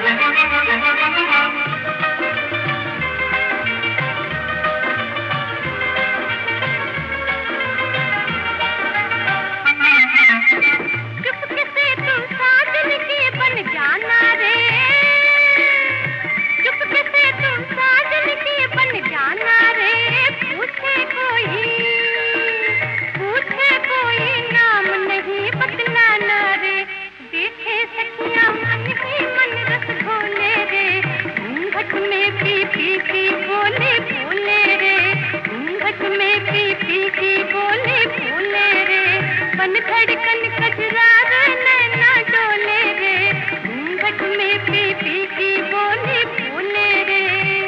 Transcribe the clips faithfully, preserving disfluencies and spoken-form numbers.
धड़कन कजरा रे नैना डोले रे, घूंघट में पी पी की बोले बोले रे।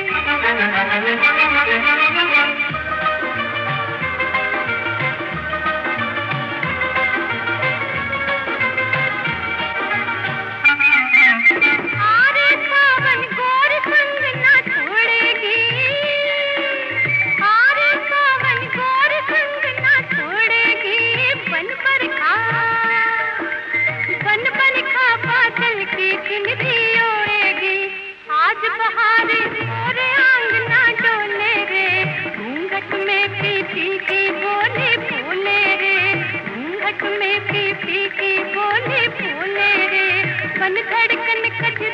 आरे सावन गोर संग ना छोड़ेगी, आरे सावन गोर संग ना छोड़ेगी। बन पर खा बन बन खा बादल की चुनरी ओढ़ेगी। आज बहार मोरे आंगना डोले रे, घूंघट में पी पी की बोले बोले रे, घूंघट में पी पी की बोले बोले रे। बन धड़कन कज